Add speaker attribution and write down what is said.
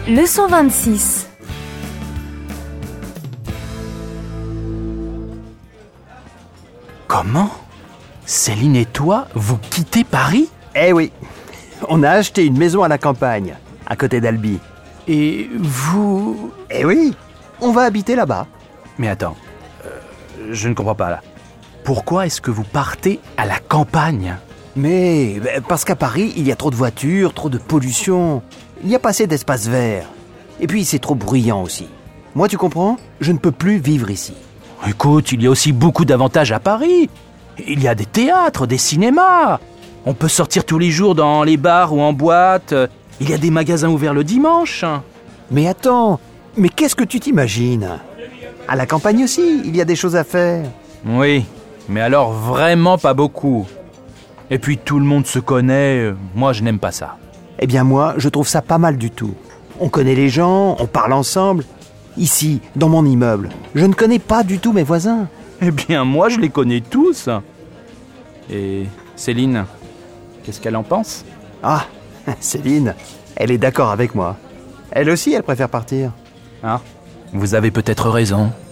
Speaker 1: Leçon 26.
Speaker 2: Comment ? Céline et toi, vous quittez Paris ?
Speaker 3: Eh oui, on a acheté une maison à la campagne, à côté d'Albi.
Speaker 2: Et vous...
Speaker 3: Eh oui, on va habiter là-bas.
Speaker 2: Mais attends, je ne comprends pas là. Pourquoi est-ce que vous partez à la campagne ?
Speaker 3: Mais parce qu'à Paris, il y a trop de voitures, trop de pollution. Il n'y a pas assez d'espace vert. Et puis c'est trop bruyant aussi. Moi, tu comprends ? Je ne peux plus vivre ici.
Speaker 2: Écoute, il y a aussi beaucoup d'avantages à Paris. Il y a des théâtres, des cinémas. On peut sortir tous les jours dans les bars ou en boîte. Il y a des magasins ouverts le dimanche.
Speaker 3: Mais attends, mais qu'est-ce que tu t'imagines ? À la campagne aussi, il y a des choses à faire.
Speaker 2: Oui, mais alors vraiment pas beaucoup. Et puis tout le monde se connaît, moi je n'aime pas ça.
Speaker 3: Eh bien moi, je trouve ça pas mal du tout. On connaît les gens, on parle ensemble. Ici, dans mon immeuble, je ne connais pas du tout mes voisins.
Speaker 2: Eh bien moi je les connais tous. Et Céline, qu'est-ce qu'elle en pense ?
Speaker 3: Ah, Céline, elle est d'accord avec moi. Elle aussi, elle préfère partir.
Speaker 2: Ah, vous avez peut-être raison.